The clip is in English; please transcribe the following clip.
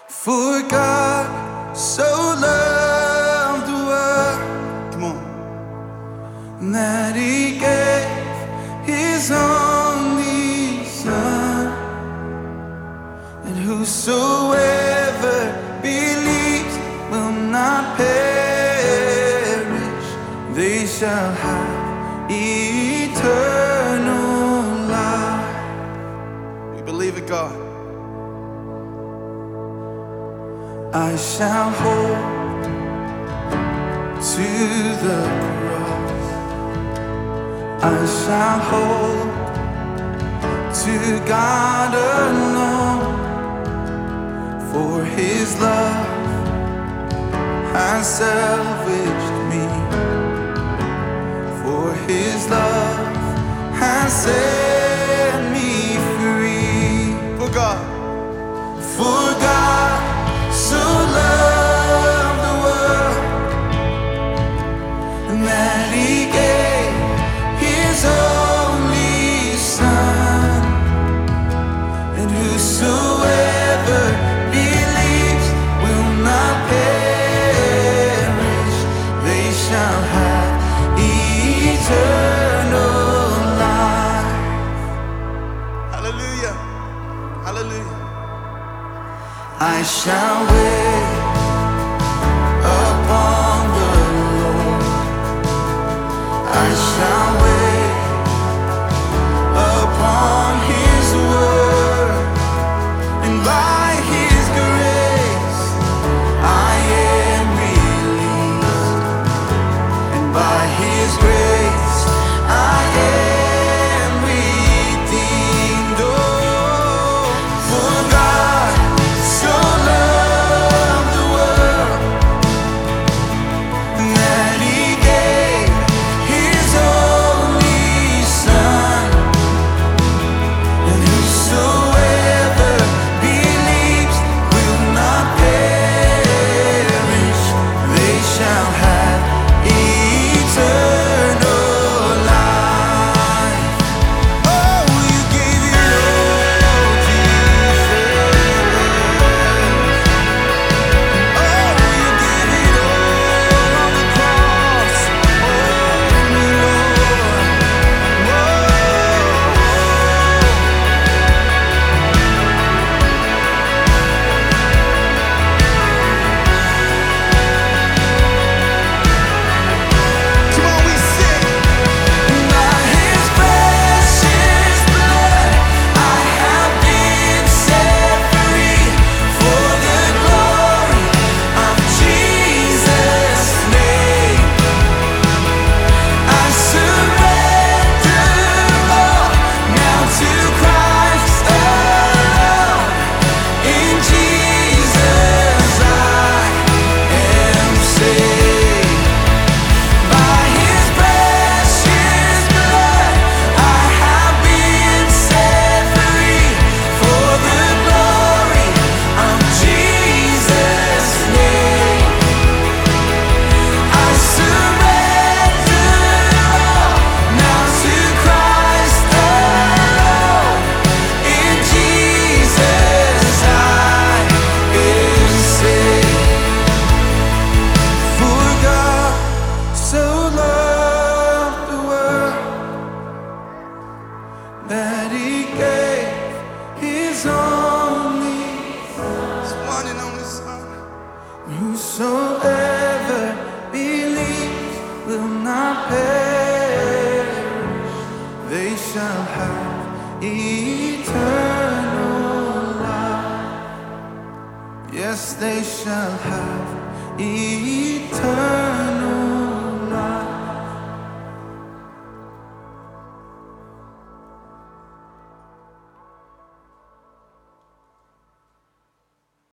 For God so loved the world, come on, that He gave His only Son, and whosoever believes will not perish, they shall have eternal life. We believe it, God. I shall hold to the cross. I shall hold to God alone, for His love has salvaged me, for His love has set me free. For God so loved the world that He gave His only Son, and whosoever believes will not perish, they shall have eternal life. Hallelujah, hallelujah. I shall wait upon the Lord. I shall wait upon His word, and by His grace I am released, and by His grace I am redeemed. Oh, for God so loved the world that He gave His only Son, and whosoever believes will not perish, they shall have eternal life. Oh, you gave it all, that He gave His only one and only Son. Whosoever believes will not perish, they shall have eternal life. Yes, they shall have eternal